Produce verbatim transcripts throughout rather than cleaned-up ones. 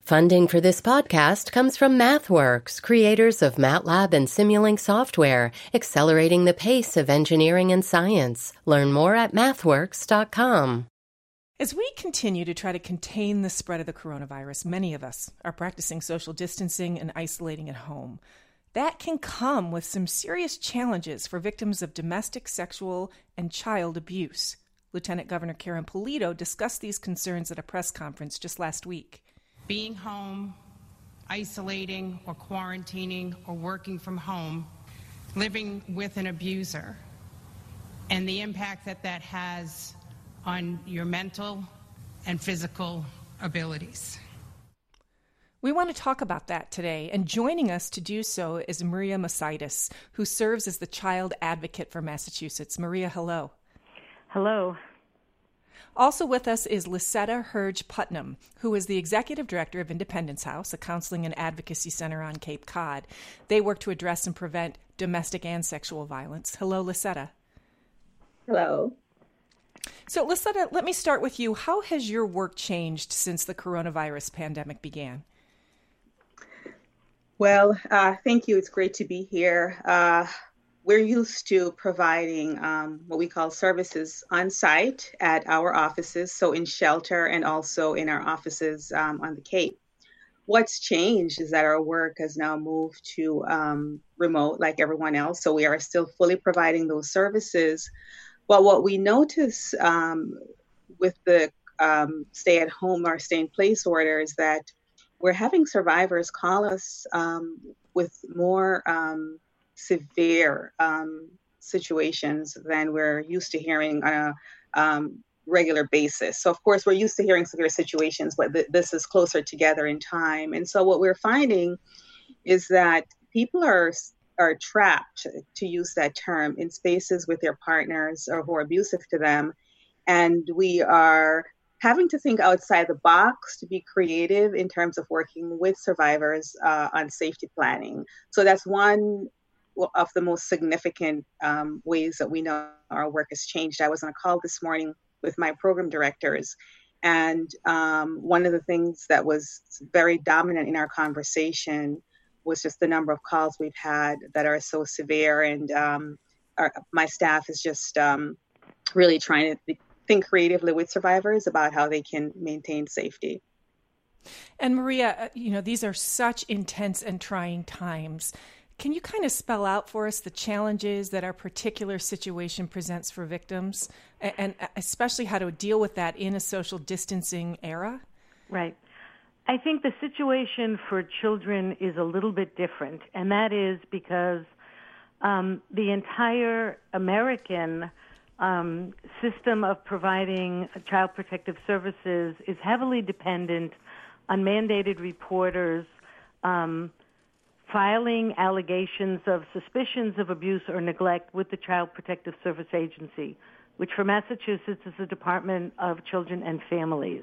Funding for this podcast comes from MathWorks, creators of MATLAB and Simulink software, accelerating the pace of engineering and science. Learn more at mathworks dot com. As we continue to try to contain the spread of the coronavirus, many of us are practicing social distancing and isolating at home. That can come with some serious challenges for victims of domestic, sexual, and child abuse. Lieutenant Governor Karen Polito discussed these concerns at a press conference just last week. Being home, isolating or quarantining or working from home, living with an abuser, and the impact that that has on your mental and physical abilities. We want to talk about that today, and joining us to do so is Maria Mosaitis, who serves as the child advocate for Massachusetts. Maria, hello. Hello. Also with us is Lisetta Herge Putnam, who is the executive director of Independence House, a counseling and advocacy center on Cape Cod. They work to address and prevent domestic and sexual violence. Hello, Lisetta. Hello. So, Lisetta, let me start with you. How has your work changed since the coronavirus pandemic began? Well, uh, thank you. It's great to be here. Uh, We're used to providing um, what we call services on site at our offices, so in shelter and also in our offices um, on the Cape. What's changed is that our work has now moved to um, remote like everyone else, so we are still fully providing those services. But what we notice um, with the um, stay-at-home or stay-in-place orders that we're having survivors call us um, with more um, severe um, situations than we're used to hearing on a um, regular basis. So, of course, we're used to hearing severe situations, but th- this is closer together in time. And so what we're finding is that people are are trapped, to use that term, in spaces with their partners or who are abusive to them. And we are having to think outside the box to be creative in terms of working with survivors uh, on safety planning. So that's one of the most significant um, ways that we know our work has changed. I was on a call this morning with my program directors, and um, one of the things that was very dominant in our conversation was just the number of calls we've had that are so severe, and um, our, my staff is just um, really trying to think creatively with survivors about how they can maintain safety. And Maria, you know, these are such intense and trying times. Can you kind of spell out for us the challenges that our particular situation presents for victims, and, and especially how to deal with that in a social distancing era? Right. I think the situation for children is a little bit different, and that is because um, the entire American um, system of providing child protective services is heavily dependent on mandated reporters um filing allegations of suspicions of abuse or neglect with the Child Protective Service Agency, which for Massachusetts is the Department of Children and Families.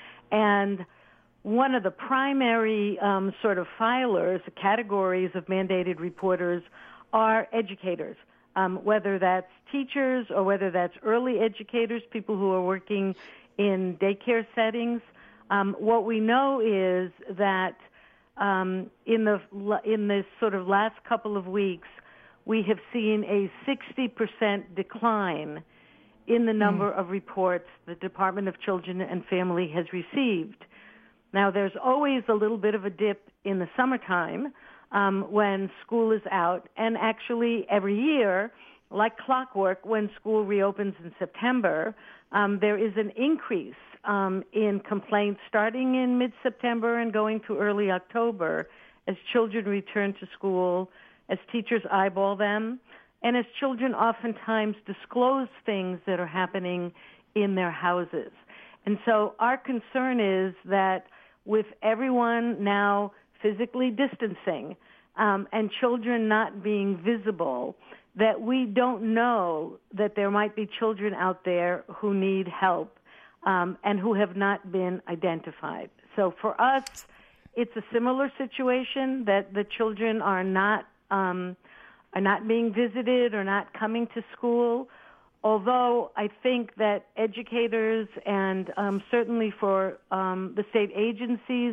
And one of the primary um, sort of filers, categories of mandated reporters, are educators, um, whether that's teachers or whether that's early educators, people who are working in daycare settings. Um, what we know is that Um, in the in this sort of last couple of weeks, we have seen a sixty percent decline in the number mm. of reports the Department of Children and Family has received. Now, there's always a little bit of a dip in the summertime um, when school is out, and actually every year, like clockwork, when school reopens in September, um, there is an increase Um, in complaints starting in mid-September and going to early October as children return to school, as teachers eyeball them, and as children oftentimes disclose things that are happening in their houses. And so our concern is that with everyone now physically distancing um, and children not being visible, that we don't know that there might be children out there who need help Um, and who have not been identified. So for us, it's a similar situation that the children are not um, are not being visited or not coming to school. Although I think that educators and um, certainly for um, the state agencies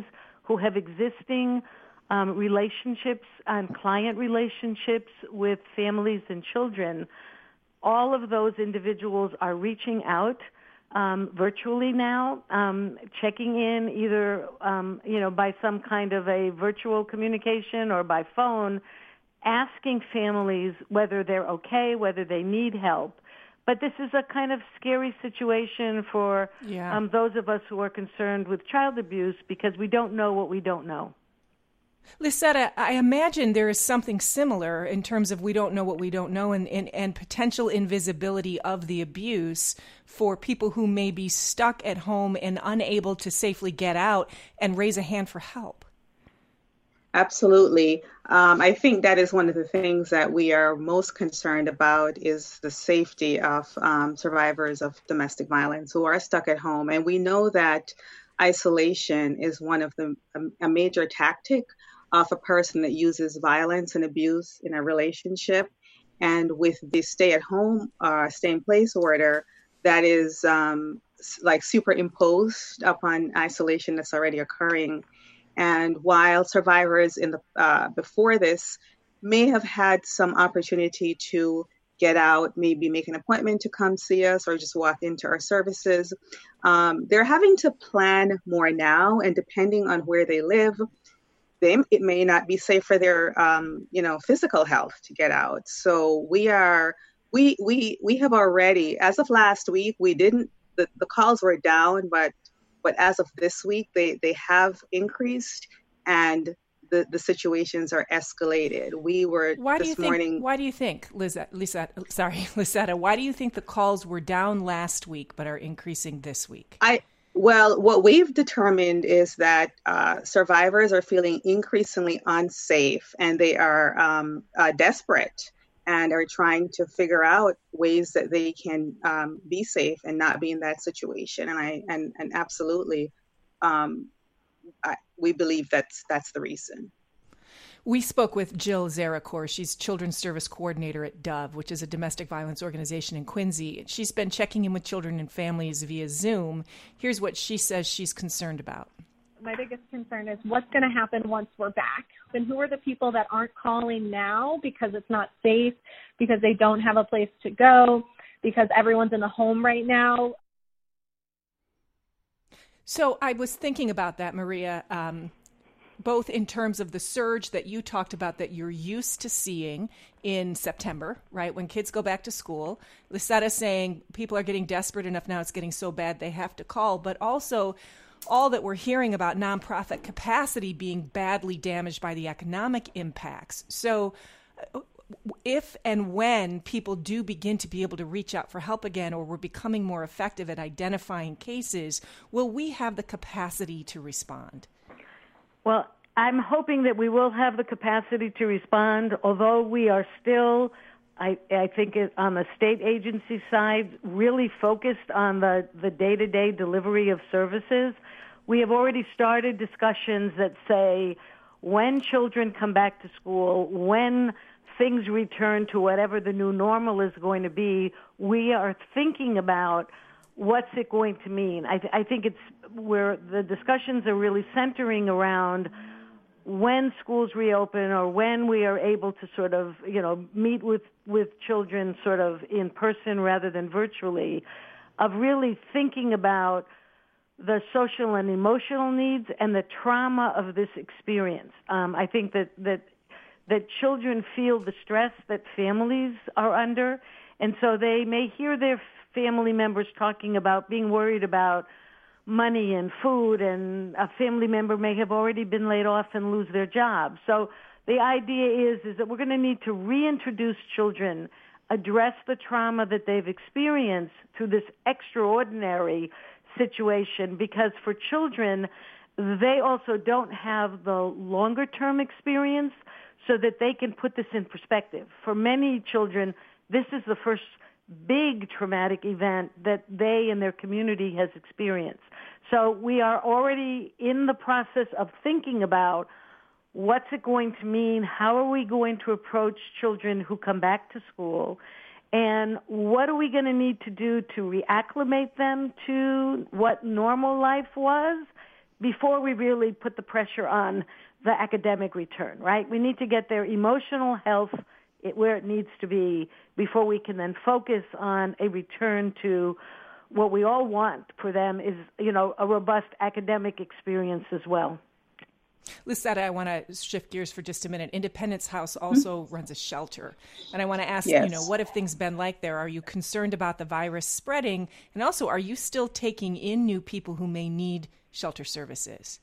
who have existing um, relationships and client relationships with families and children, all of those individuals are reaching out um, virtually now, um, checking in either um, you know by some kind of a virtual communication or by phone, asking families whether they're okay, whether they need help. But this is a kind of scary situation for yeah. um, those of us who are concerned with child abuse because we don't know what we don't know. Lisetta, I imagine there is something similar in terms of we don't know what we don't know and, and, and potential invisibility of the abuse for people who may be stuck at home and unable to safely get out and raise a hand for help. Absolutely. Um, I think that is one of the things that we are most concerned about is the safety of um, survivors of domestic violence who are stuck at home. And we know that isolation is one of the a, a major tactic of a person that uses violence and abuse in a relationship. And with the stay-at-home, uh, stay-in-place order, that is um, like superimposed upon isolation that's already occurring. And while survivors in the uh, before this may have had some opportunity to get out, maybe make an appointment to come see us or just walk into our services, um, they're having to plan more now. And depending on where they live, they, it may not be safe for their, um, you know, physical health to get out. So we are, we we we have already, as of last week, we didn't. The, the calls were down, but but as of this week, they they have increased, and the the situations are escalated. We were why this do you think, morning. Why do you think, Lisetta, Lisetta, sorry, Lisetta, why do you think the calls were down last week but are increasing this week? I. Well, what we've determined is that uh, survivors are feeling increasingly unsafe and they are um, uh, desperate and are trying to figure out ways that they can um, be safe and not be in that situation. And I and, and absolutely, um, I, we believe that's that's the reason. We spoke with Jill Zaracore. She's Children's Service Coordinator at Dove, which is a domestic violence organization in Quincy. She's been checking in with children and families via Zoom. Here's what she says she's concerned about. My biggest concern is what's going to happen once we're back. And who are the people that aren't calling now because it's not safe, because they don't have a place to go, because everyone's in the home right now? So I was thinking about that, Maria, um, both in terms of the surge that you talked about that you're used to seeing in September, right, when kids go back to school. Lisetta saying people are getting desperate enough now, it's getting so bad they have to call, but also all that we're hearing about nonprofit capacity being badly damaged by the economic impacts. So if and when people do begin to be able to reach out for help again, or we're becoming more effective at identifying cases, will we have the capacity to respond? Well, I'm hoping that we will have the capacity to respond, although we are still, I, I think it, on the state agency side, really focused on the, the day-to-day delivery of services. We have already started discussions that say when children come back to school, when things return to whatever the new normal is going to be, we are thinking about what's it going to mean. I, th- I think it's where the discussions are really centering around when schools reopen or when we are able to sort of, you know, meet with, with children sort of in person rather than virtually, of really thinking about the social and emotional needs and the trauma of this experience. Um, I think that, that that children feel the stress that families are under, and so they may hear their family members talking about being worried about money and food, and a family member may have already been laid off and lose their job. So the idea is, is that we're going to need to reintroduce children, address the trauma that they've experienced through this extraordinary situation, because for children, they also don't have the longer-term experience so that they can put this in perspective. For many children, this is the first big traumatic event that they and their community has experienced. So we are already in the process of thinking about what's it going to mean, how are we going to approach children who come back to school, and what are we going to need to do to reacclimate them to what normal life was, before we really put the pressure on the academic return, right? We need to get their emotional health where it needs to be before we can then focus on a return to what we all want for them is, you know, a robust academic experience as well. Lisetta, I want to shift gears for just a minute. Independence House also mm-hmm. runs a shelter. And I want to ask, yes. you know, what have things been like there? Are you concerned about the virus spreading? And also, are you still taking in new people who may need shelter services?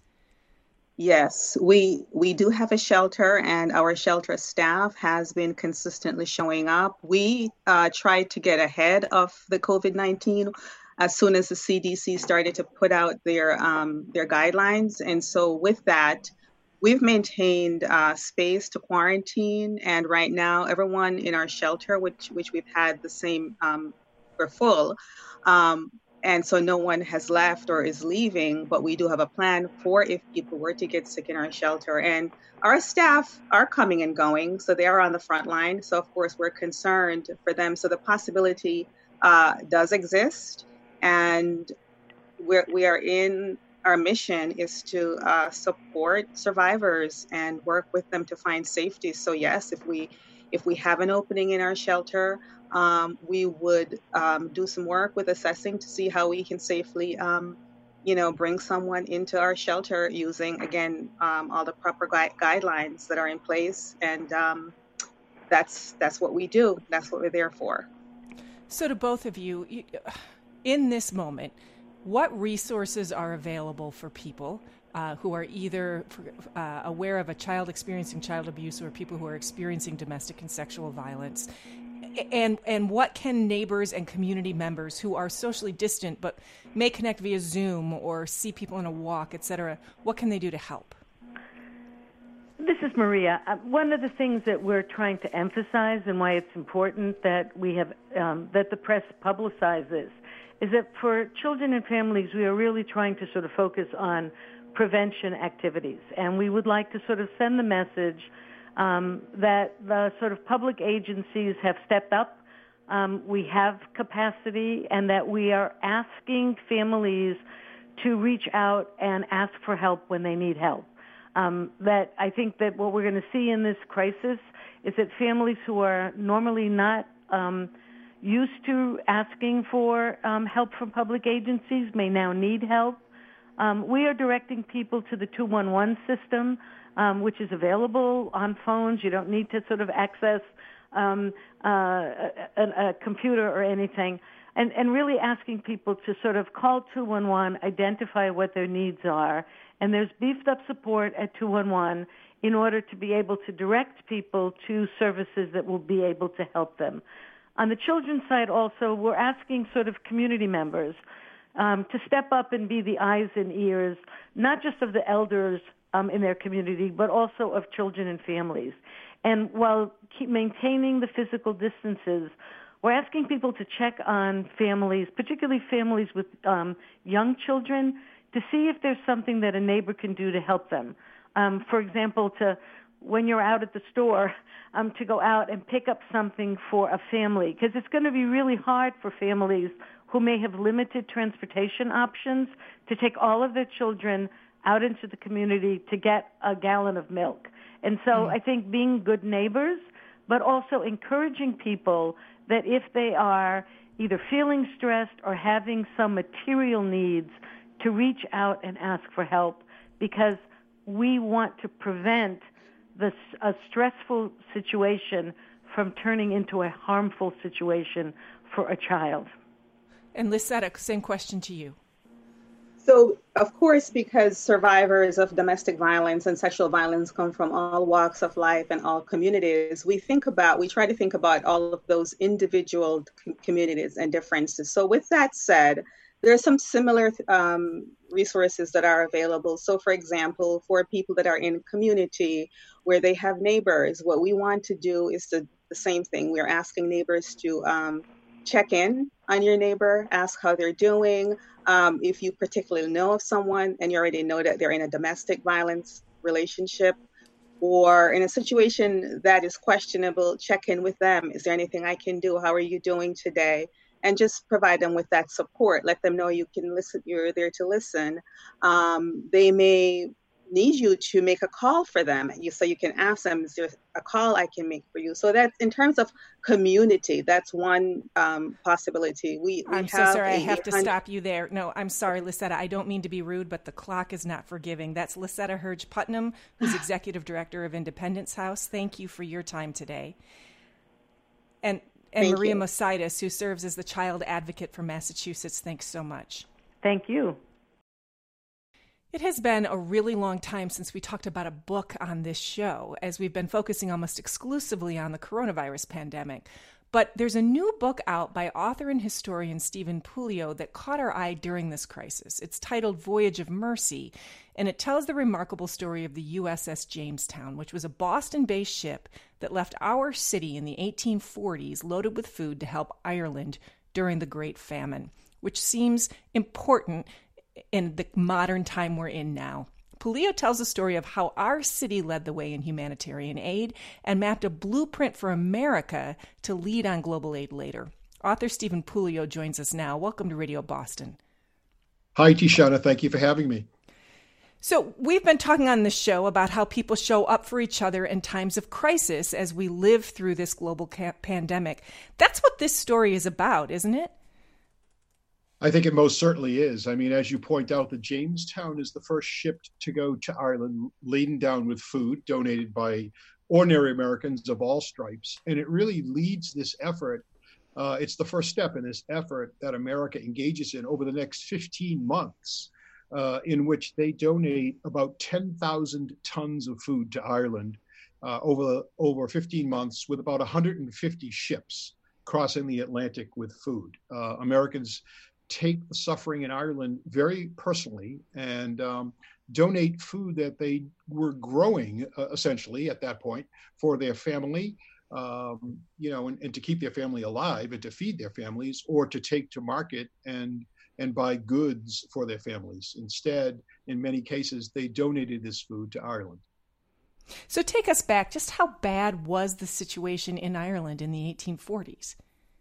Yes, we we do have a shelter, and our shelter staff has been consistently showing up. We uh, tried to get ahead of the COVID nineteen as soon as the C D C started to put out their um, their guidelines. And so with that, we've maintained uh, space to quarantine. And right now, everyone in our shelter, which which we've had the same, um, we're full. Um, and so no one has left or is leaving, but we do have a plan for if people were to get sick in our shelter. And our staff are coming and going, so they are on the front line. So of course, we're concerned for them. So the possibility uh, does exist. And we're, we are in, our mission is to uh, support survivors and work with them to find safety. So yes, if we if we have an opening in our shelter, um, we would um, do some work with assessing to see how we can safely, um, you know, bring someone into our shelter using, again, um, all the proper gui- guidelines that are in place. And um, that's that's what we do. That's what we're there for. So to both of you, you in this moment, what resources are available for people uh, who are either uh, aware of a child experiencing child abuse or people who are experiencing domestic and sexual violence? And and what can neighbors and community members who are socially distant but may connect via Zoom or see people in a walk, et cetera, what can they do to help? This is Maria. Uh, one of the things that we're trying to emphasize and why it's important that we have um, that the press publicizes is that for children and families, we are really trying to sort of focus on prevention activities. And we would like to sort of send the message um, that the sort of public agencies have stepped up. Um, we have capacity, and that we are asking families to reach out and ask for help when they need help. Um, that I think that what we're going to see in this crisis is that families who are normally not um, used to asking for um, help from public agencies may now need help. Um, we are directing people to the two one one system, um, which is available on phones. You don't need to sort of access um, uh, a, a computer or anything. And, and really asking people to sort of call two one one, identify what their needs are. And there's beefed up support at two one one in order to be able to direct people to services that will be able to help them. On the children's side also, we're asking sort of community members um, to step up and be the eyes and ears, not just of the elders um, in their community, but also of children and families. And while keep maintaining the physical distances, we're asking people to check on families, particularly families with um, young children, to see if there's something that a neighbor can do to help them. Um, for example, to when you're out at the store, um, to go out and pick up something for a family, because it's going to be really hard for families who may have limited transportation options to take all of their children out into the community to get a gallon of milk. And so mm. I think being good neighbors, but also encouraging people that if they are either feeling stressed or having some material needs, to reach out and ask for help, because we want to prevent this, a stressful situation from turning into a harmful situation for a child. And Lisetta, same question to you. So, of course, because survivors of domestic violence and sexual violence come from all walks of life and all communities, we think about, we try to think about all of those individual com- communities and differences. So with that said, there are some similar um, resources that are available. So, for example, for people that are in community where they have neighbors, what we want to do is the, the same thing. We're asking neighbors to um, check in on your neighbor, ask how they're doing. Um, if you particularly know of someone and you already know that they're in a domestic violence relationship or in a situation that is questionable, check in with them. Is there anything I can do? How are you doing today? and just provide them with that support. Let them know you can listen, you're there to listen. Um, they may need you to make a call for them. You, so you can ask them, is there a call I can make for you? So that's in terms of community, that's one um, possibility. We, we I'm so have sorry, I a have to stop you there. No, I'm sorry, Lisetta. I don't mean to be rude, but the clock is not forgiving. That's Lisetta Hurge Putnam, who's Executive Director of Independence House. Thank you for your time today. And and Thank Maria you. Mositis, who serves as the Child Advocate for Massachusetts. Thanks so much. Thank you. It has been a really long time since we talked about a book on this show, as we've been focusing almost exclusively on the coronavirus pandemic. But there's a new book out by author and historian Stephen Puleo that caught our eye during this crisis. It's titled Voyage of Mercy, and it tells the remarkable story of the U S S Jamestown, which was a Boston-based ship that left our city in the eighteen forties loaded with food to help Ireland during the Great Famine, which seems important in the modern time we're in now. Puleo tells the story of how our city led the way in humanitarian aid and mapped a blueprint for America to lead on global aid later. Author Stephen Puleo joins us now. Welcome to Radio Boston. Hi, Tishana. Thank you for having me. So we've been talking on this show about how people show up for each other in times of crisis as we live through this global ca- pandemic. That's what this story is about, isn't it? I think it most certainly is. I mean, as you point out, the Jamestown is the first ship to go to Ireland, laden down with food donated by ordinary Americans of all stripes. And it really leads this effort. Uh, it's the first step in this effort that America engages in over the next fifteen months, uh, in which they donate about ten thousand tons of food to Ireland uh, over, over fifteen months with about one hundred fifty ships crossing the Atlantic with food. Uh, Americans take the suffering in Ireland very personally and um, donate food that they were growing uh, essentially at that point for their family, um, you know, and, and to keep their family alive and to feed their families, or to take to market and and buy goods for their families. Instead, in many cases, they donated this food to Ireland. So take us back. Just how bad was the situation in Ireland in the eighteen forties?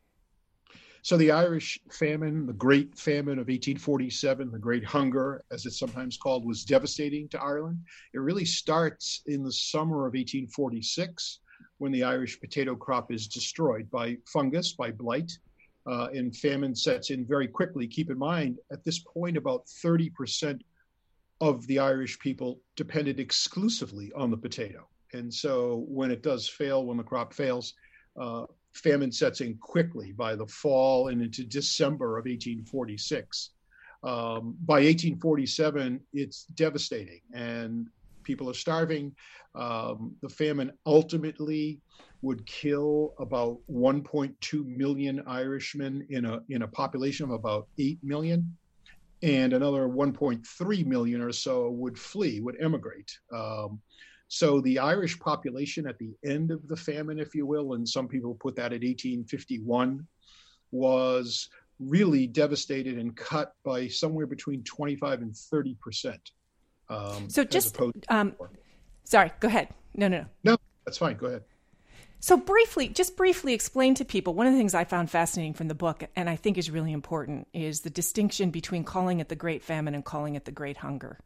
So the Irish famine, the Great Famine of eighteen forty-seven, the Great Hunger, as it's sometimes called, was devastating to Ireland. It really starts in the summer of eighteen forty-six, when the Irish potato crop is destroyed by fungus, by blight, uh, and famine sets in very quickly. Keep in mind, at this point, about thirty percent of the Irish people depended exclusively on the potato. And so when it does fail, when the crop fails, uh, famine sets in quickly by the fall and into December of eighteen forty-six. Um, by eighteen forty-seven, it's devastating and people are starving. Um, the famine ultimately would kill about one point two million Irishmen in a, in a population of about eight million. And another one point three million or so would flee, would emigrate. Um, So the Irish population at the end of the famine, if you will, and some people put that at eighteen fifty-one, was really devastated and cut by somewhere between twenty-five and thirty percent. Um, so just, um, sorry, go ahead. No, no, no. No, that's fine. Go ahead. So briefly, just briefly explain to people, one of the things I found fascinating from the book, and I think is really important, is the distinction between calling it the Great Famine and calling it the Great Hunger.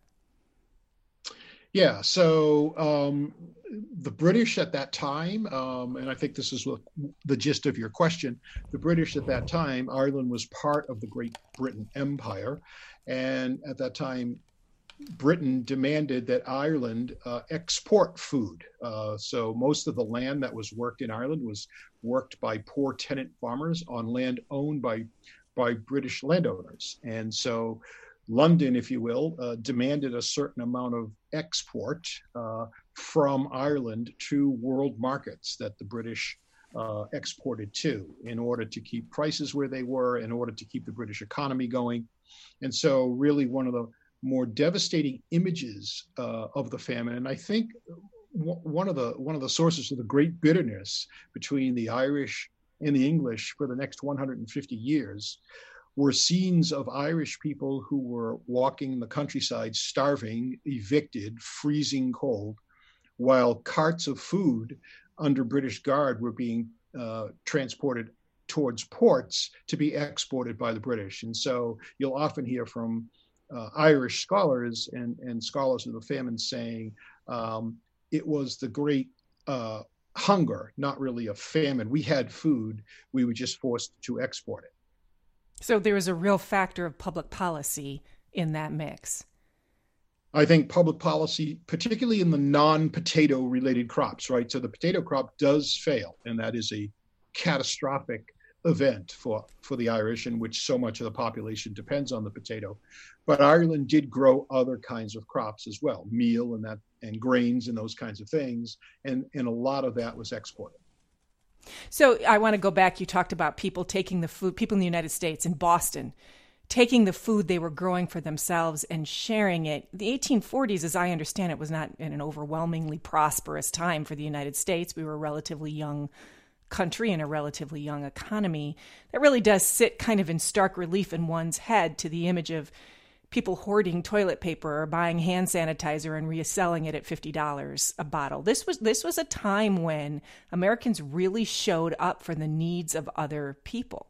Yeah, so um, the British at that time, um, and I think this is what, the gist of your question, the British at that time, Ireland was part of the Great Britain Empire. And at that time, Britain demanded that Ireland uh, export food. Uh, so most of the land that was worked in Ireland was worked by poor tenant farmers on land owned by, by British landowners. And so London, if you will, uh, demanded a certain amount of export uh, from Ireland to world markets that the British uh, exported to in order to keep prices where they were, in order to keep the British economy going. And so really one of the more devastating images uh, of the famine, and I think w- one of the one of the sources of the great bitterness between the Irish and the English for the next one hundred fifty years, were scenes of Irish people who were walking the countryside, starving, evicted, freezing cold, while carts of food under British guard were being uh, transported towards ports to be exported by the British. And so you'll often hear from uh, Irish scholars and, and scholars of the famine saying um, it was the great uh, hunger, not really a famine. We had food, we were just forced to export it. So there was a real factor of public policy in that mix. I think public policy, particularly in the non-potato related crops, right? So the potato crop does fail, and that is a catastrophic event for, for the Irish, in which so much of the population depends on the potato. But Ireland did grow other kinds of crops as well, meal and that and grains and those kinds of things, and, and a lot of that was exported. So I want to go back. You talked about people taking the food, people in the United States, in Boston, taking the food they were growing for themselves and sharing it. The eighteen forties, as I understand it, was not in an overwhelmingly prosperous time for the United States. We were a relatively young country and a relatively young economy. That really does sit kind of in stark relief in one's head to the image of people hoarding toilet paper or buying hand sanitizer and reselling it at fifty dollars a bottle. This was this was a time when Americans really showed up for the needs of other people.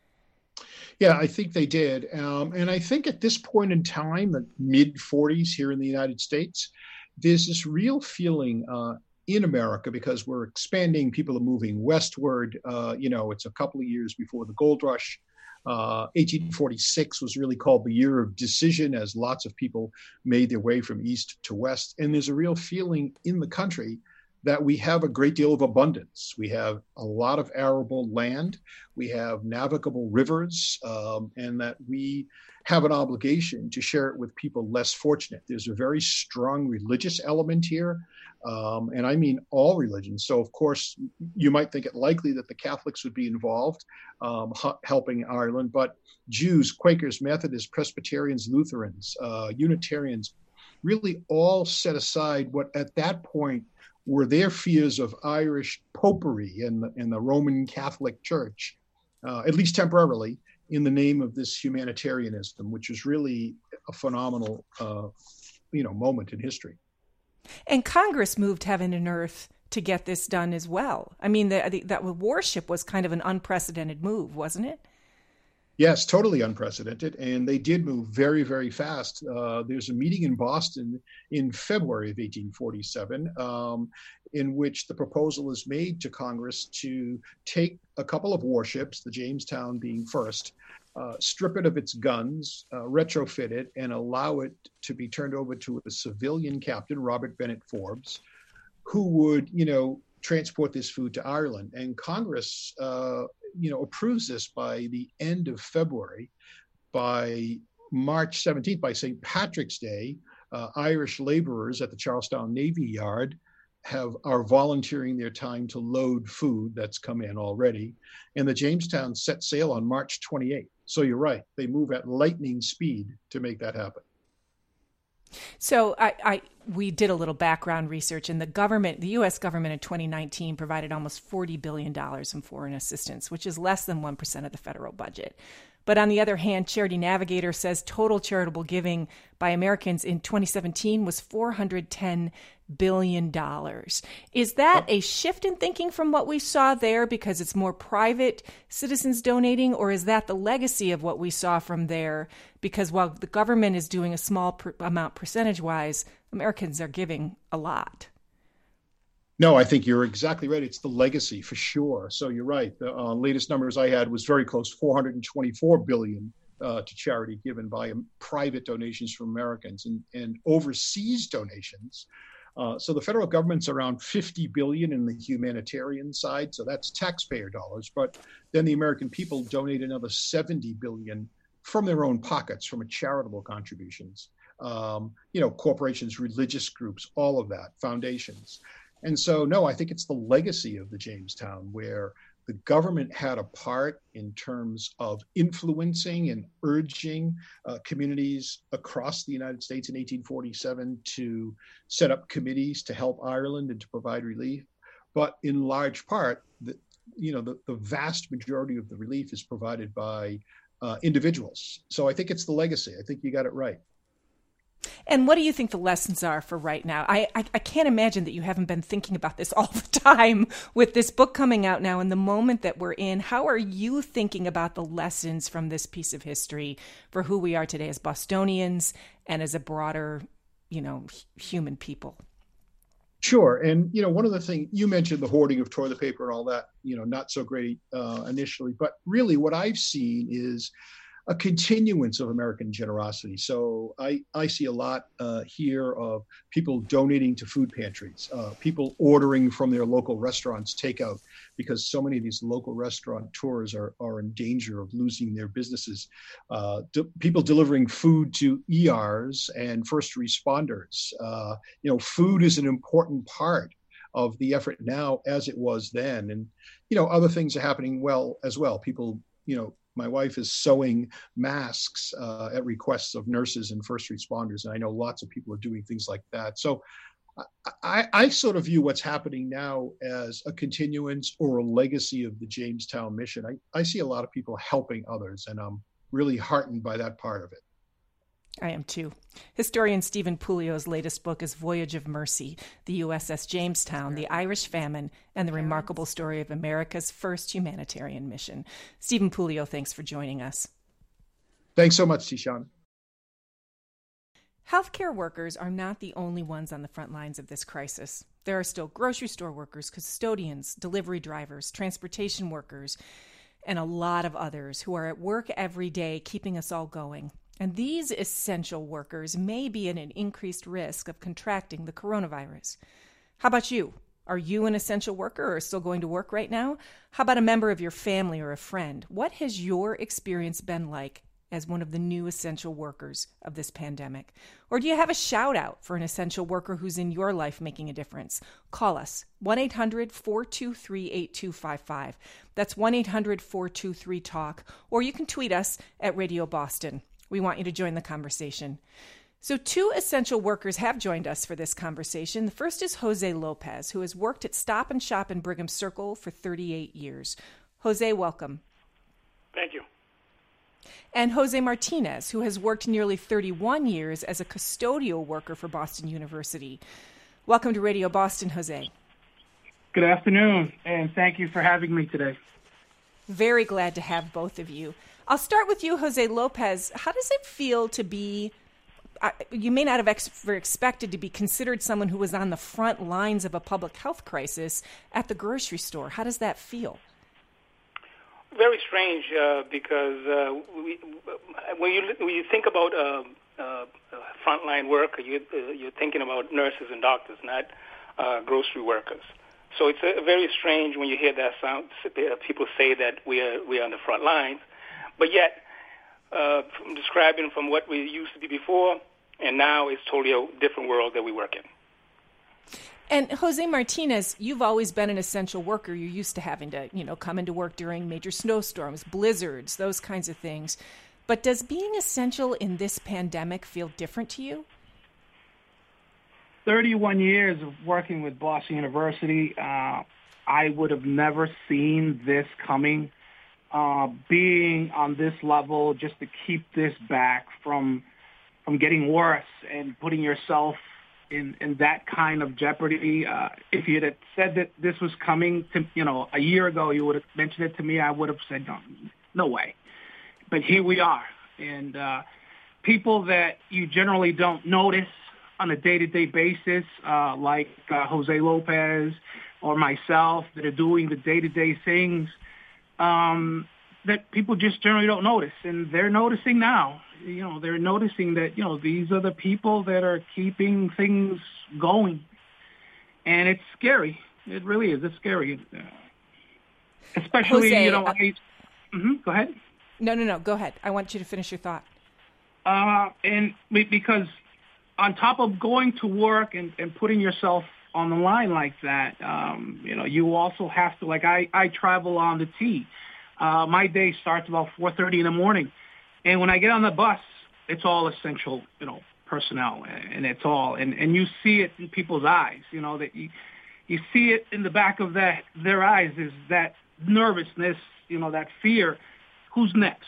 Yeah, I think they did. Um, and I think at this point in time, the mid forties here in the United States, there's this real feeling uh, in America, because we're expanding, people are moving westward. Uh, you know, it's a couple of years before the gold rush. Uh, eighteen forty-six was really called the year of decision, as lots of people made their way from east to west. And there's a real feeling in the country that we have a great deal of abundance. We have a lot of arable land, we have navigable rivers, um, and that we have an obligation to share it with people less fortunate. There's a very strong religious element here, um, and I mean all religions. So, of course, you might think it likely that the Catholics would be involved, um, h- helping Ireland, but Jews, Quakers, Methodists, Presbyterians, Lutherans, uh, Unitarians, really all set aside what at that point were their fears of Irish popery and the, and the Roman Catholic Church, uh, at least temporarily, in the name of this humanitarianism, which is really a phenomenal, uh, you know, moment in history. And Congress moved heaven and earth to get this done as well. I mean, the, the, that warship was kind of an unprecedented move, wasn't it? Yes, totally unprecedented. And they did move very, very fast. Uh, there's a meeting in Boston in February of eighteen forty-seven um, in which the proposal is made to Congress to take a couple of warships, the Jamestown being first, uh, strip it of its guns, uh, retrofit it, and allow it to be turned over to a civilian captain, Robert Bennett Forbes, who would, you know, transport this food to Ireland. And Congress, uh, you know, approves this by the end of February. By March seventeenth, by Saint Patrick's Day, uh, Irish laborers at the Charlestown Navy Yard have are volunteering their time to load food that's come in already. And the Jamestown set sail on March twenty-eighth. So you're right, they move at lightning speed to make that happen. So I, I we did a little background research, and the government, the U S government in twenty nineteen provided almost forty billion dollars in foreign assistance, which is less than one percent of the federal budget. But on the other hand, Charity Navigator says total charitable giving by Americans in twenty seventeen was four hundred ten billion dollars. Is that a shift in thinking from what we saw there because it's more private citizens donating, or is that the legacy of what we saw from there? Because while the government is doing a small per- amount percentage-wise, Americans are giving a lot. No, I think you're exactly right. It's the legacy for sure. So you're right. The uh, latest numbers I had was very close, four hundred twenty-four billion dollars uh, to charity given by um, private donations from Americans and, and overseas donations. Uh, so the federal government's around fifty billion dollars in the humanitarian side. So that's taxpayer dollars. But then the American people donate another seventy billion dollars from their own pockets, from a charitable contributions. Um, you know, corporations, religious groups, all of that, foundations. And so, no, I think it's the legacy of the Jamestown, where the government had a part in terms of influencing and urging uh, communities across the United States in eighteen forty-seven to set up committees to help Ireland and to provide relief. But in large part, the, you know, the, the vast majority of the relief is provided by uh, individuals. So I think it's the legacy. I think you got it right. And what do you think the lessons are for right now? I, I, I can't imagine that you haven't been thinking about this all the time with this book coming out now and the moment that we're in. How are you thinking about the lessons from this piece of history for who we are today as Bostonians and as a broader, you know, human people? Sure. And, you know, one of the things you mentioned, the hoarding of toilet paper and all that, you know, not so great uh, initially. But really what I've seen is a continuance of American generosity. So I, I see a lot uh, here of people donating to food pantries, uh, people ordering from their local restaurants takeout, because so many of these local restaurateurs are, are in danger of losing their businesses. Uh, de- people delivering food to E Rs and first responders. Uh, you know, food is an important part of the effort now as it was then. And, you know, other things are happening well as well. People, you know, my wife is sewing masks uh, at requests of nurses and first responders. And I know lots of people are doing things like that. So I, I sort of view what's happening now as a continuance or a legacy of the Jamestown mission. I, I see a lot of people helping others, and I'm really heartened by that part of it. I am too. Historian Stephen Pulio's latest book is Voyage of Mercy, the U S S Jamestown, the Irish Famine, and the remarkable story of America's first humanitarian mission. Stephen Pulio, thanks for joining us. Thanks so much, Tishan. Healthcare workers are not the only ones on the front lines of this crisis. There are still grocery store workers, custodians, delivery drivers, transportation workers, and a lot of others who are at work every day keeping us all going. And these essential workers may be at an increased risk of contracting the coronavirus. How about you? Are you an essential worker or still going to work right now? How about a member of your family or a friend? What has your experience been like as one of the new essential workers of this pandemic? Or do you have a shout out for an essential worker who's in your life making a difference? Call us, one eight hundred four two three eight two five five. That's one eight hundred four two three talk. Or you can tweet us at Radio Boston. We want you to join the conversation. So two essential workers have joined us for this conversation. The first is Jose Lopez, who has worked at Stop and Shop in Brigham Circle for thirty-eight years. Jose, welcome. Thank you. And Jose Martinez, who has worked nearly thirty-one years as a custodial worker for Boston University. Welcome to Radio Boston, Jose. Good afternoon, and thank you for having me today. Very glad to have both of you. I'll start with you, Jose Lopez. How does it feel to be, uh, you may not have ever expected to be considered someone who was on the front lines of a public health crisis at the grocery store. How does that feel? Very strange, uh, because uh, we, when you when you think about uh, uh, frontline work, you, uh, you're thinking about nurses and doctors, not uh, grocery workers. So it's uh, very strange when you hear that sound. People say that we are we are on the front lines. But yet, uh, from describing from what we used to be before, and now it's totally a different world that we work in. And Jose Martinez, you've always been an essential worker. You're used to having to, you know, come into work during major snowstorms, blizzards, those kinds of things. But does being essential in this pandemic feel different to you? thirty-one years of working with Boston University, uh, I would have never seen this coming. Uh, being on this level just to keep this back from from getting worse and putting yourself in, in that kind of jeopardy. Uh, if you had said that this was coming to, you know, a year ago, you would have mentioned it to me, I would have said, no, no way. But here we are. And uh, people that you generally don't notice on a day-to-day basis, uh, like uh, Jose Lopez or myself, that are doing the day-to-day things, Um, that people just generally don't notice, and they're noticing now. You know, they're noticing that, you know, these are the people that are keeping things going, and it's scary. It really is. It's scary, uh, especially, Jose, you know. uh, I, mm-hmm, go ahead. No, no, no. Go ahead. I want you to finish your thought. Uh, and because on top of going to work and, and putting yourself on the line like that, um, you know, you also have to, like I, I travel on the T. Uh, my day starts about four thirty in the morning. And when I get on the bus, it's all essential, you know, personnel, and it's all, and, and you see it in people's eyes, you know, that you, you see it in the back of that, their eyes is that nervousness, you know, that fear. Who's next?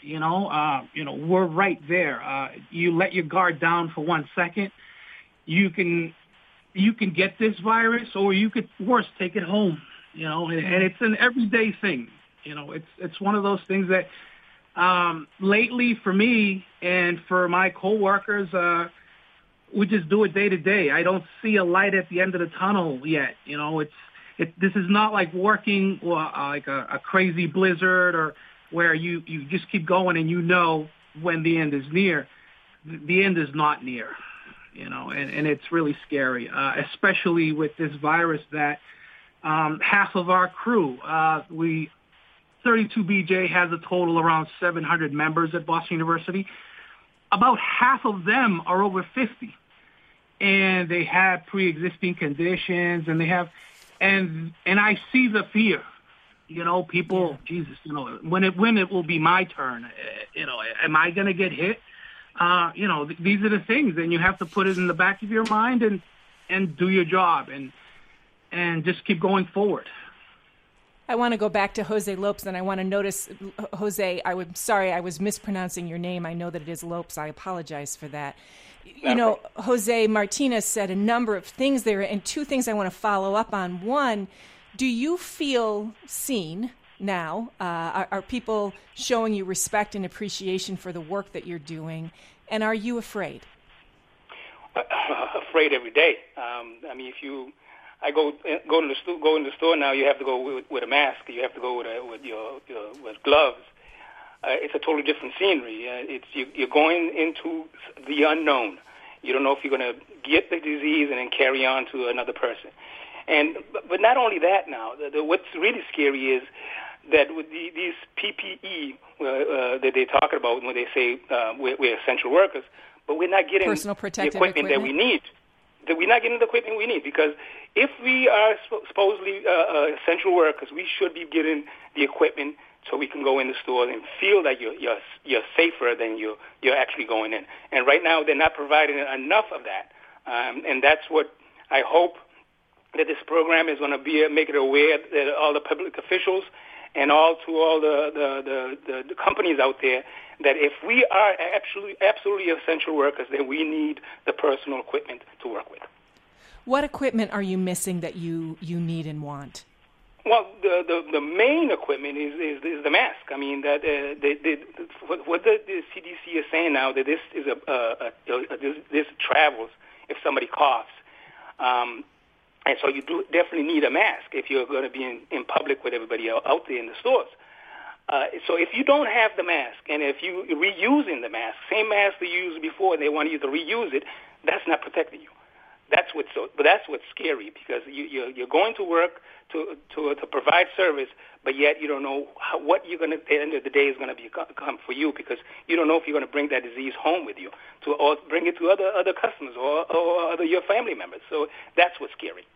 You know, uh, you know, we're right there. Uh, you let your guard down for one second, you can you can get this virus, or you could, worse, take it home. You know, and, and it's an everyday thing. You know, it's it's one of those things that um, lately for me and for my coworkers, uh, we just do it day to day. I don't see a light at the end of the tunnel yet. You know, it's it. This is not like working uh, like a, a crazy blizzard, or where you, you just keep going and you know when the end is near. The end is not near, you know, and, and it's really scary, uh, especially with this virus that um, half of our crew, uh, we, thirty-two B J has a total around seven hundred members at Boston University. About half of them are over fifty, and they have pre-existing conditions, and they have, and and I see the fear. You know, people, yeah. Jesus, you know, when it when it will be my turn, uh, you know, am I going to get hit? Uh, you know, th- these are the things, and you have to put it in the back of your mind and and do your job and and just keep going forward. I want to go back to Jose Lopes, and I want to notice, Jose, I would sorry, I was mispronouncing your name. I know that it is Lopes. I apologize for that. You know, Jose Martinez said a number of things there, and two things I want to follow up on. One, do you feel seen now? Uh, are, are people showing you respect and appreciation for the work that you're doing? And are you afraid? Uh, afraid every day. Um, I mean, if you, I go go to the store, go in the store now. You have to go with, with a mask. You have to go with a, with your, your with gloves. Uh, it's a totally different scenery. Uh, it's you, you're going into the unknown. You don't know if you're going to get the disease and then carry on to another person. And but not only that now, the, the, what's really scary is that with the, these P P E uh, uh, that they're talking about when they say uh, we're, we're essential workers, but we're not getting Personal the protective equipment, equipment that we need. That we're not getting the equipment we need, because if we are supposedly uh, uh, essential workers, we should be getting the equipment so we can go in the store and feel that you're you're, you're safer than you you're actually going in. And right now, they're not providing enough of that, um, and that's what I hope that this program is going to be, make it aware that all the public officials and all to all the, the, the, the, the companies out there, that if we are absolutely, absolutely essential workers, then we need the personal equipment to work with. What equipment are you missing that you, you need and want? Well, the, the, the main equipment is, is, is the mask. I mean, that uh, they, they, what, what the, the C D C is saying now, that this is a, a, a, a this, this travels if somebody coughs. Um, And so you do definitely need a mask if you're going to be in, in public with everybody out there in the stores. Uh, so if you don't have the mask, and if you're reusing the mask, same mask they used before, and they want you to reuse it, that's not protecting you. That's what's so, but that's what's scary, because you, you're, you're going to work to, to to provide service, but yet you don't know how, what you're going to, at the end of the day, is going to become for you, because you don't know if you're going to bring that disease home with you, to or bring it to other other customers or, or other your family members. So that's what's scary.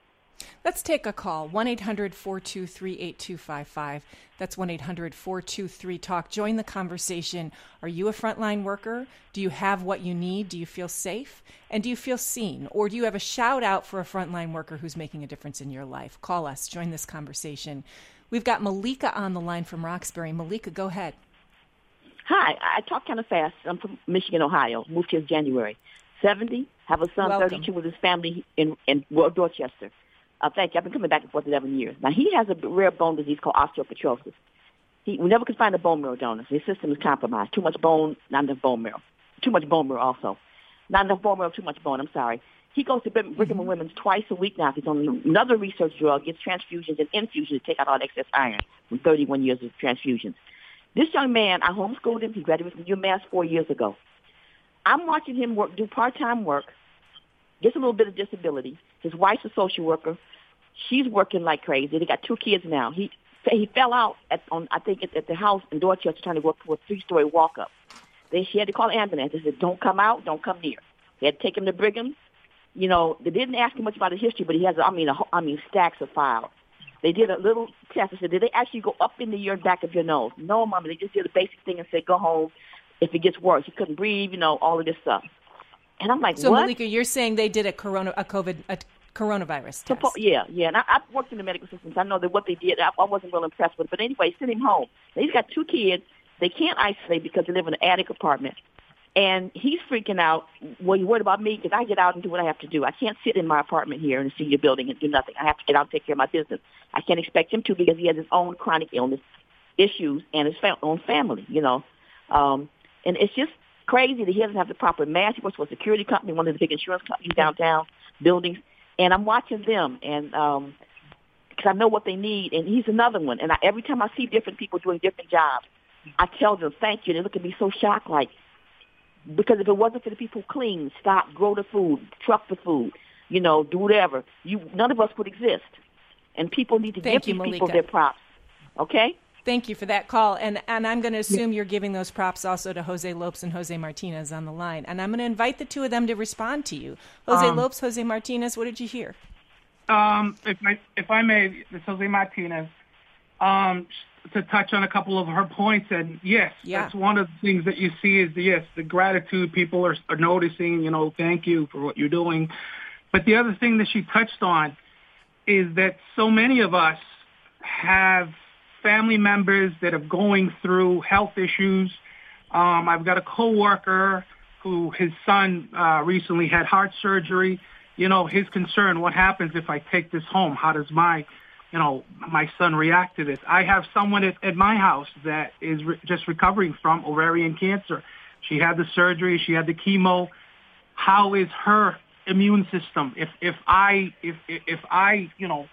Let's take a call, one eight hundred four two three eight two five five. That's one eight hundred four two three talk. Join the conversation. Are you a frontline worker? Do you have what you need? Do you feel safe? And do you feel seen? Or do you have a shout out for a frontline worker who's making a difference in your life? Call us. Join this conversation. We've got Malika on the line from Roxbury. Malika, go ahead. Hi, I talk kind of fast. I'm from Michigan, Ohio. Moved here in January. seventy, have a son, Welcome. thirty-two, with his family in, in Dorchester. Uh, thank you. I've been coming back and forth eleven years. Now, he has a rare bone disease called osteopetrosis. He, we never could find a bone marrow donor. His system is compromised. Too much bone, not enough bone marrow. Too much bone marrow also. Not enough bone marrow, too much bone. I'm sorry. He goes to Brigham and Women's twice a week now. He's on another research drug, gets transfusions and infusions to take out all the excess iron from thirty-one years of transfusions. This young man, I homeschooled him. He graduated from UMass four years ago. I'm watching him work, do part-time work, gets a little bit of disability. His wife's a social worker. She's working like crazy. They got two kids now. He he fell out at on I think at, at the house in Dorchester trying to go up to a three-story walk-up. They she had to call an ambulance. They said, "Don't come out, don't come near." They had to take him to Brigham. You know, they didn't ask him much about his history, but he has I mean a, I mean stacks of files. They did a little test. They said, "Did they actually go up into your back of your nose?" No, Mama. They just did a basic thing and said, "Go home. If it gets worse," he couldn't breathe. You know, all of this stuff. And I'm like, so what? Malika, you're saying they did a corona, a COVID, a coronavirus test? Yeah, yeah. And I, I've worked in the medical systems. I know that what they did, I, I wasn't real impressed with it. But anyway, sent him home. Now, he's got two kids. They can't isolate because they live in an attic apartment. And he's freaking out. Well, you worried about me because I get out and do what I have to do. I can't sit in my apartment here in the senior building and do nothing. I have to get out and take care of my business. I can't expect him to because he has his own chronic illness issues and his fa- own family, you know. Um, and it's just crazy that he doesn't have the proper mask. He works for a security company, one of the big insurance companies downtown, buildings. And I'm watching them and um, because I know what they need. And he's another one. And I, every time I see different people doing different jobs, I tell them, thank you. They look at me so shocked like, because if it wasn't for the people who clean, stop, grow the food, truck the food, you know, do whatever, you none of us would exist. And people need to Thank give you, these people Malika. their props. Okay? Thank you for that call. And and I'm going to assume you're giving those props also to Jose Lopes and Jose Martinez on the line. And I'm going to invite the two of them to respond to you. Jose Um, Lopes, Jose Martinez, what did you hear? Um, if I if I may, this is Jose Martinez. Um, to touch on a couple of her points, and yes, Yeah. that's one of the things that you see is the yes, the gratitude people are, are noticing. You know, thank you for what you're doing. But the other thing that she touched on is that so many of us have family members that are going through health issues. Um, I've got a coworker who his son uh, recently had heart surgery. You know, his concern: what happens if I take this home? How does my you know, my son react to this? I have someone at, at my house that is re- just recovering from ovarian cancer. She had the surgery. She had the chemo. How is her immune system? If if I if if I you know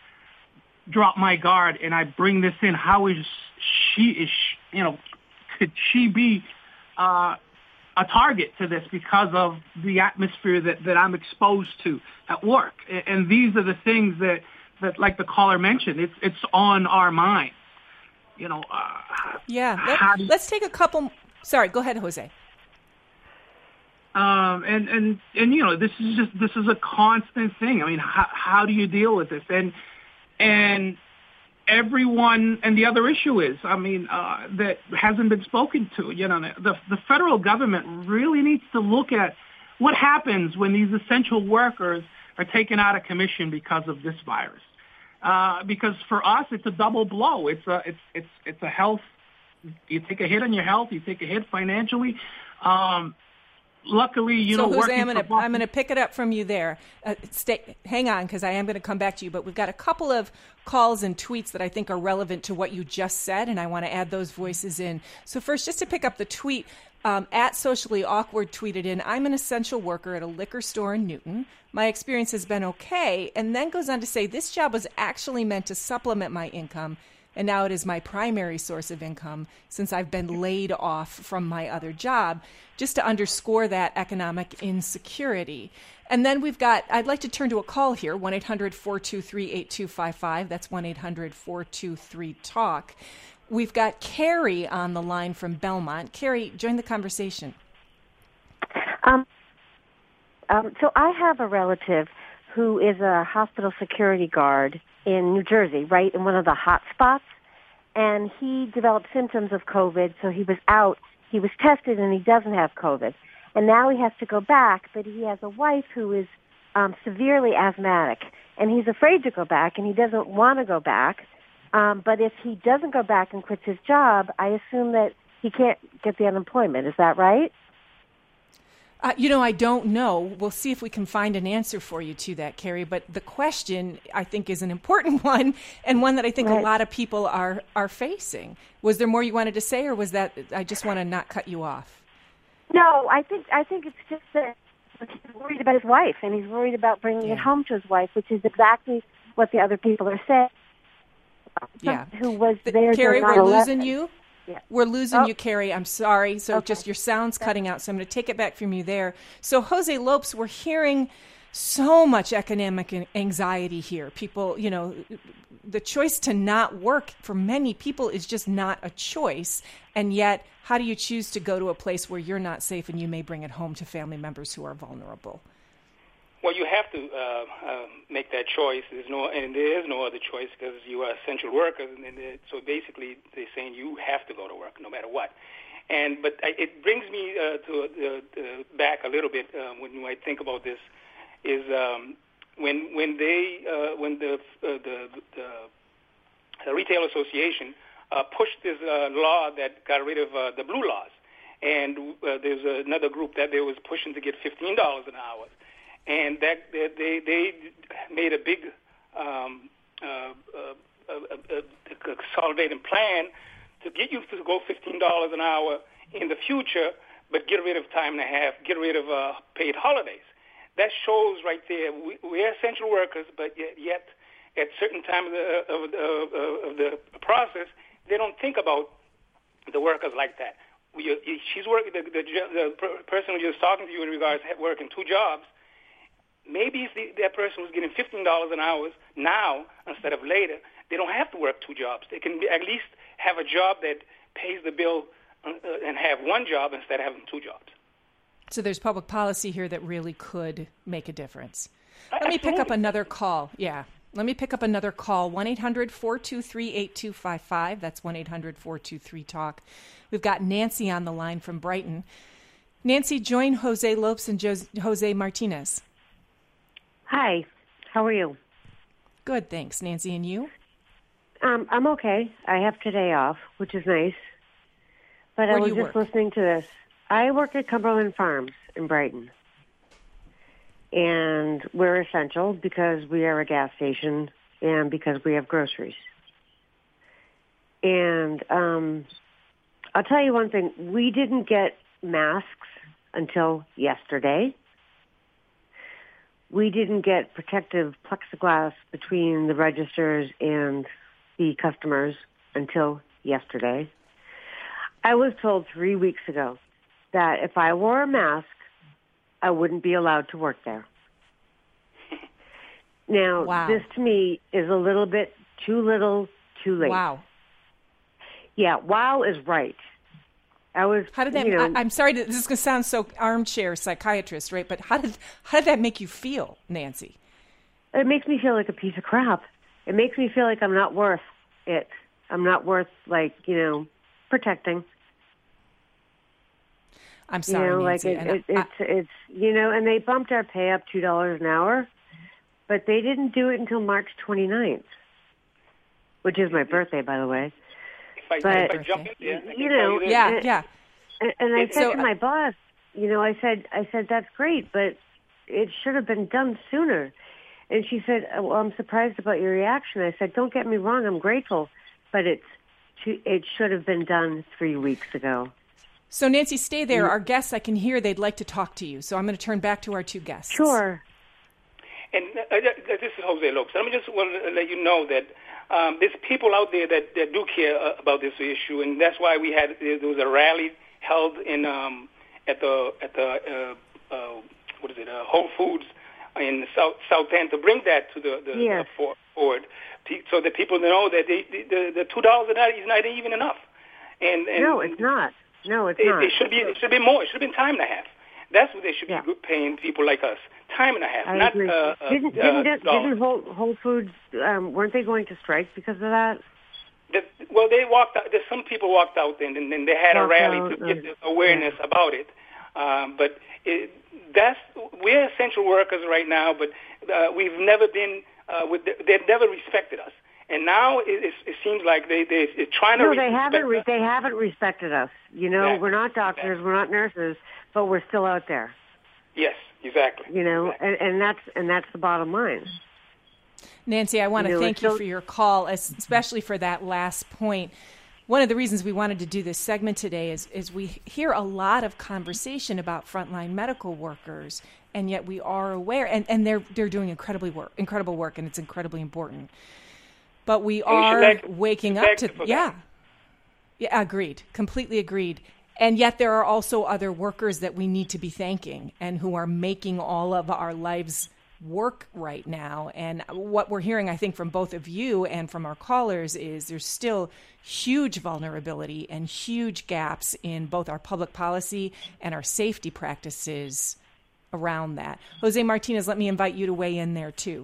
drop my guard and I bring this in, how is she? Is she, you know could she be uh, a target to this because of the atmosphere that that I'm exposed to at work? And, and these are the things that. that, like the caller mentioned, it's it's on our mind. You know. Uh, yeah. Let, do, let's take a couple. Sorry, go ahead, Jose. Um, and and and you know, this is just this is a constant thing. I mean, how how do you deal with this? And and everyone, and the other issue is, I mean, uh, that hasn't been spoken to. You know, the the federal government really needs to look at what happens when these essential workers are taken out of commission because of this virus. Uh, because for us, it's a double blow. It's a it's it's it's a health. You take a hit on your health. You take a hit financially. Um, luckily, you so know. Jose, working I'm going to I'm going to pick it up from you there. Uh, stay, hang on, because I am going to come back to you. But we've got a couple of calls and tweets that I think are relevant to what you just said, and I want to add those voices in. So first, just to pick up the tweet. Um, at Socially Awkward tweeted in, I'm an essential worker at a liquor store in Newton. My experience has been okay, and then goes on to say, this job was actually meant to supplement my income, and now it is my primary source of income since I've been laid off from my other job, just to underscore that economic insecurity. And then we've got, I'd like to turn to a call here, one eight hundred four two three eight two five five. That's one eight hundred four two three talk. We've got Carrie on the line from Belmont. Carrie, join the conversation. Um, um, so I have a relative who is a hospital security guard in New Jersey, right in one of the hot spots, and he developed symptoms of COVID, so he was out. He was tested, and he doesn't have COVID. And now he has to go back, but he has a wife who is um, severely asthmatic, and he's afraid to go back, and he doesn't want to go back. Um, but if he doesn't go back and quits his job, I assume that he can't get the unemployment. Is that right? Uh, you know, I don't know. We'll see if we can find an answer for you to that, Carrie. But the question, I think, is an important one, and one that I think right. a lot of people are are facing. Was there more you wanted to say, or was that I just want to not cut you off? No, I think I think it's just that he's worried about his wife, and he's worried about bringing yeah. it home to his wife, which is exactly what the other people are saying. Yeah. Who was the, there? Carrie, we're losing you. Yeah. We're losing oh. you, Carrie. I'm sorry. So okay. just your sound's cutting out. So I'm going to take it back from you there. So Jose Lopes, we're hearing so much economic anxiety here. People, you know, the choice to not work for many people is just not a choice. And yet, how do you choose to go to a place where you're not safe and you may bring it home to family members who are vulnerable? Well, you have to uh, uh, make that choice. There's no, and there is no other choice because you are essential workers, and, and so basically they're saying you have to go to work no matter what. And but I, it brings me uh, to uh, uh, back a little bit uh, when I think about this is um, when when they uh, when the, uh, the the the retail association uh, pushed this uh, law that got rid of uh, the blue laws. And uh, there's another group that they was pushing to get fifteen dollars an hour. And that they they made a big um, uh, uh, uh, uh, consolidated plan to get you to go fifteen dollars an hour in the future, but get rid of time and a half, get rid of uh, paid holidays. That shows right there we, we're essential workers, but yet, yet at certain times of the, of, of, of the process, they don't think about the workers like that. We, she's working. The, the, the person who was talking to you in regards to working two jobs. Maybe if the, that person was getting fifteen dollars an hour now instead of later, they don't have to work two jobs. They can be, at least have a job that pays the bill uh, and have one job instead of having two jobs. So there's public policy here that really could make a difference. Let Absolutely. me pick up another call. Yeah. Let me pick up another call. one eight hundred four two three eight two five five. That's one eight hundred four two three talk. We've got Nancy on the line from Brighton. Nancy, join Jose Lopes and Jose Martinez. Hi. How are you? Good, thanks. Nancy, and you? Um, I'm okay. I have today off, which is nice. But Where I do was you just work? listening to this. I work at Cumberland Farms in Brighton. And we're essential because we are a gas station and because we have groceries. And um, I'll tell you one thing. We didn't get masks until yesterday. We didn't get protective plexiglass between the registers and the customers until yesterday. I was told three weeks ago that if I wore a mask, I wouldn't be allowed to work there. Now, Wow. this to me is a little bit too little, too late. Wow. Yeah, wow is right. I was, How did that? you know, I, I'm sorry. To, this is going to sound so armchair psychiatrist, right? But how did how did that make you feel, Nancy? it makes me feel like a piece of crap. It makes me feel like I'm not worth it. I'm not worth, like, you know, protecting. I'm sorry, you know, Nancy. like it, and it, I, it's it's you know, and they bumped our pay up two dollars an hour, but they didn't do it until March twenty-ninth, which is my birthday, by the way. If I, But, if I jump in there, I can you tell know, you this. yeah, and- yeah. And, and I It's said so- to my boss, you know, I said, I said that's great, but it should have been done sooner. And she said, well, I'm surprised about your reaction. I said, don't get me wrong, I'm grateful, but it's too, it should have been done three weeks ago. So, Nancy, stay there. Our guests, I can hear they'd like to talk to you. So I'm going to turn back to our two guests. Sure. And uh, uh, this is Jose Lopes. Let me just want to let you know that um, there's people out there that, that do care uh, about this issue, and that's why we had there was a rally held in um, at the at the uh, uh, what is it uh, Whole Foods in South South End to bring that to the, the Yes. uh, for, forward, so that people know that they, the the two dollars is not even enough. And, and No, it's not. No, it's it, not. it should be it should be more. It should have been time and a half. That's what they should Yeah. be paying people like us. Time and a half, I not agree. uh, uh, didn't uh, didn't, dollars. didn't Whole, Whole Foods um, weren't they going to strike because of that? The, well, they walked out. There's some people walked out, and, and then they had a Walked rally out, to get uh, the awareness about it. Um, but it, that's we're essential workers right now. But uh, we've never been. Uh, with the, they've never respected us, and now it, it, it seems like they they they're trying to. No, they respect haven't. Re- us. they haven't respected us. You know, Exactly. we're not doctors, Exactly. we're not nurses, but we're still out there. Yes, exactly. You know, Exactly. and, and that's and that's the bottom line. Nancy, I want to You know, thank it's you so- for your call, especially for that last point. One of the reasons we wanted to do this segment today is, is we hear a lot of conversation about frontline medical workers, and yet we are aware, and, and they're they're doing incredibly work, incredible work, and it's incredibly important. But we And we should are thank- waking should up thank to them for yeah, that. yeah, agreed, completely agreed. And yet there are also other workers that we need to be thanking and who are making all of our lives work right now. And what we're hearing, I think, from both of you and from our callers is there's still huge vulnerability and huge gaps in both our public policy and our safety practices around that. Jose Martinez, let me invite you to weigh in there too.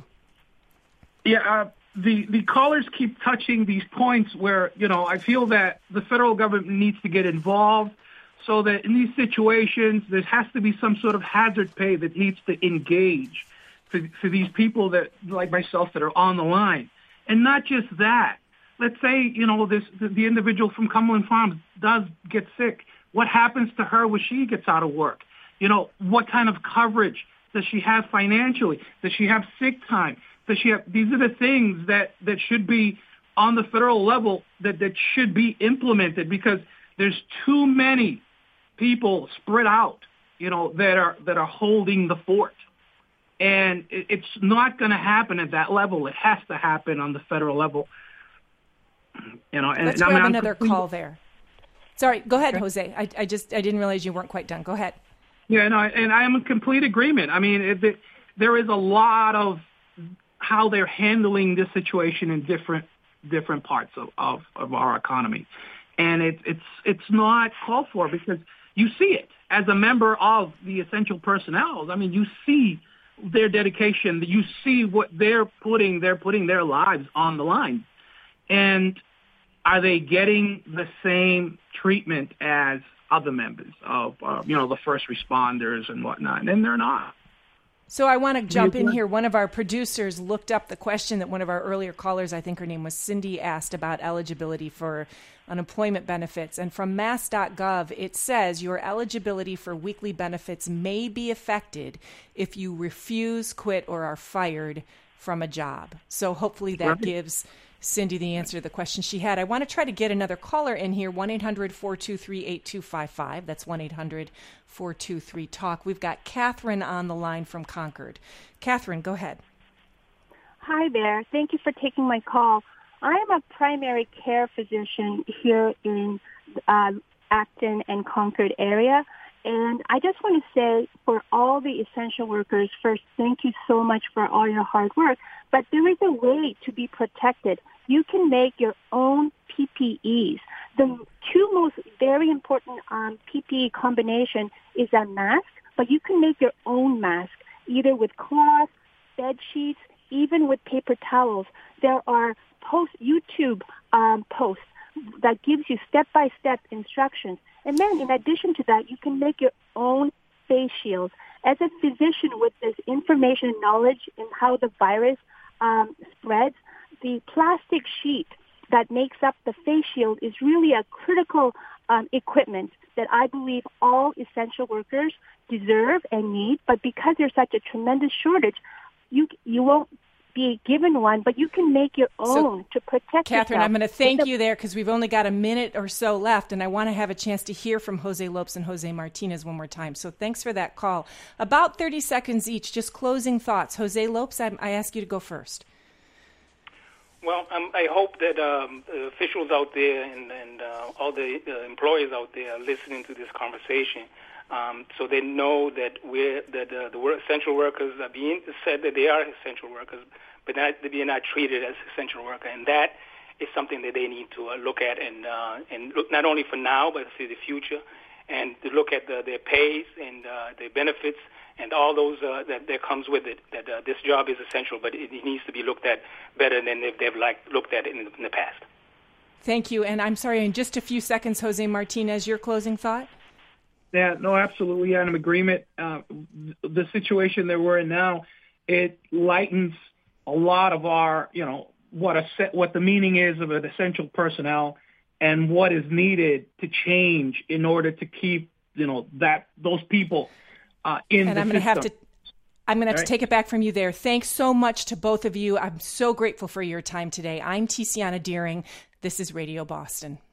Yeah, uh, the the callers keep touching these points where, you know, I feel that the federal government needs to get involved so that in these situations there has to be some sort of hazard pay that needs to engage for, for these people that, like myself, that are on the line. And not just that, let's say, you know, this the, the individual from Cumberland Farms does get sick. What happens to her when she gets out of work? You know, what kind of coverage does she have financially? Does she have sick time? Does she have, these are the things that, that should be on the federal level that, that should be implemented, because there's too many people spread out, you know, that are, that are holding the fort. And it, it's not going to happen at that level. It has to happen on the federal level. You know, and, Let's and grab I mean, another completely... call there. Sorry, go ahead, Okay. Jose. I, I just I didn't realize you weren't quite done. Go ahead. Yeah, no, and I am in complete agreement. I mean, it, it, there is a lot of how they're handling this situation in different different parts of, of, of our economy, and it, it's it's not called for, because you see it as a member of the essential personnel. I mean, you see their dedication. You see what they're putting. They're putting their lives on the line, and are they getting the same treatment as other members of, uh, you know, the first responders and whatnot? And they're not. So I want to jump in here. One of our producers looked up the question that one of our earlier callers, I think her name was Cindy, asked about eligibility for unemployment benefits. And from mass dot gov, it says your eligibility for weekly benefits may be affected if you refuse, quit, or are fired from a job. So hopefully that Right. gives Cindy the answer to the question she had. I want to try to get another caller in here, one eight hundred four two three eight two five five. That's one eight hundred four two three talk. We've got Catherine on the line from Concord. Catherine, go ahead. Hi there. Thank you for taking my call. I am a primary care physician here in uh, Acton and Concord area. And I just want to say, for all the essential workers, first, thank you so much for all your hard work. But there is a way to be protected. You can make your own P P Es. The two most very important um, P P E combination is a mask, but you can make your own mask, either with cloth, bed sheets, even with paper towels. There are post YouTube um, posts that gives you step-by-step instructions. And then in addition to that, you can make your own face shields. As a physician with this information and knowledge in how the virus um, spreads, the plastic sheet that makes up the face shield is really a critical um, equipment that I believe all essential workers deserve and need. But because there's such a tremendous shortage, you you won't be given one, but you can make your own So, to protect Catherine, yourself. I'm going to thank The- you there because we've only got a minute or so left, and I want to have a chance to hear from Jose Lopes and Jose Martinez one more time. So thanks for that call. About thirty seconds each, just closing thoughts. Jose Lopes, I, I ask you to go first. Well, um, I hope that um, the officials out there and, and uh, all the uh, employers out there are listening to this conversation, um, so they know that we're that uh, the work, essential workers are being said that they are essential workers, but not, they are not treated as essential worker, and that is something that they need to uh, look at and uh, and look not only for now but for the future, and to look at the, their pays and uh, their benefits and all those uh, that, that comes with it. That uh, this job is essential, but it, it needs to be looked at better than if they've like looked at it in the, in the past. Thank you. And I'm sorry, in just a few seconds, Jose Martinez, your closing thought? Yeah, no, absolutely. I'm in agreement. Uh, the situation that we're in now, it lightens a lot of our, you know, what a set, what the meaning is of an essential personnel and what is needed to change in order to keep, you know, that those people uh, in and the I'm going to have to I'm going to have Right. to take it back from you there. Thanks so much to both of you. I'm so grateful for your time today. I'm Tiziana Deering. This is Radio Boston.